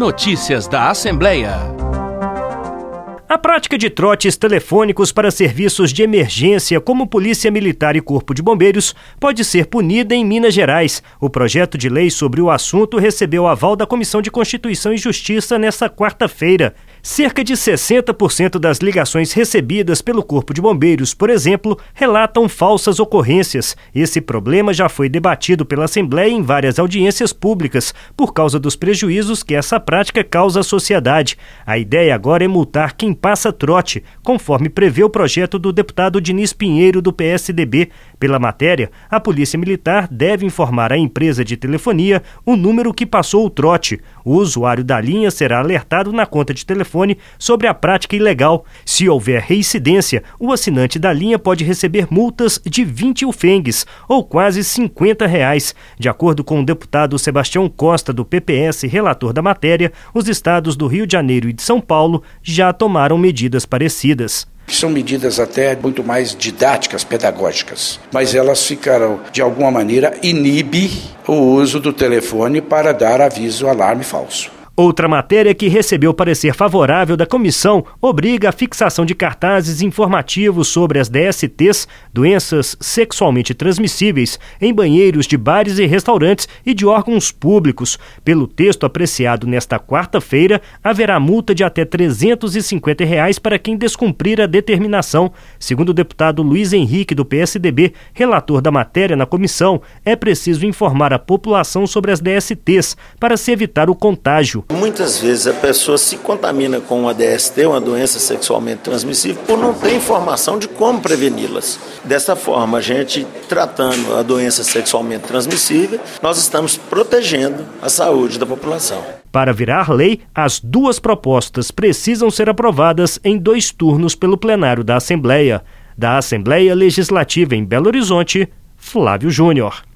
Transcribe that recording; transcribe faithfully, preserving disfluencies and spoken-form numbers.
Notícias da Assembleia. A prática de trotes telefônicos para serviços de emergência, como Polícia Militar e Corpo de Bombeiros, pode ser punida em Minas Gerais. O projeto de lei sobre o assunto recebeu aval da Comissão de Constituição e Justiça nesta quarta-feira. Cerca de sessenta por cento das ligações recebidas pelo Corpo de Bombeiros, por exemplo, relatam falsas ocorrências. Esse problema já foi debatido pela Assembleia em várias audiências públicas, por causa dos prejuízos que essa prática causa à sociedade. A ideia agora é multar quem passa trote, conforme prevê o projeto do deputado Diniz Pinheiro, do P S D B. Pela matéria, a Polícia Militar deve informar à empresa de telefonia o número que passou o trote. O usuário da linha será alertado na conta de telefone sobre a prática ilegal. Se houver reincidência, o assinante da linha pode receber multas de vinte alfengues, ou quase cinquenta reais. De acordo com o deputado Sebastião Costa, do P P S, relator da matéria, os estados do Rio de Janeiro e de São Paulo já tomaram medidas parecidas. São medidas até muito mais didáticas, pedagógicas, mas elas ficaram, de alguma maneira, inibe o uso do telefone para dar aviso, alarme falso. Outra matéria que recebeu parecer favorável da comissão obriga a fixação de cartazes informativos sobre as D S Tês, doenças sexualmente transmissíveis, em banheiros de bares e restaurantes e de órgãos públicos. Pelo texto apreciado nesta quarta-feira, haverá multa de até trezentos e cinquenta reais para quem descumprir a determinação. Segundo o deputado Luiz Henrique, do P S D B, relator da matéria na comissão, é preciso informar a população sobre as D S Tês para se evitar o contágio. Muitas vezes a pessoa se contamina com uma D S T, uma doença sexualmente transmissível, por não ter informação de como preveni-las. Dessa forma, a gente tratando a doença sexualmente transmissível, nós estamos protegendo a saúde da população. Para virar lei, as duas propostas precisam ser aprovadas em dois turnos pelo plenário da Assembleia. Da Assembleia Legislativa em Belo Horizonte, Flávio Júnior.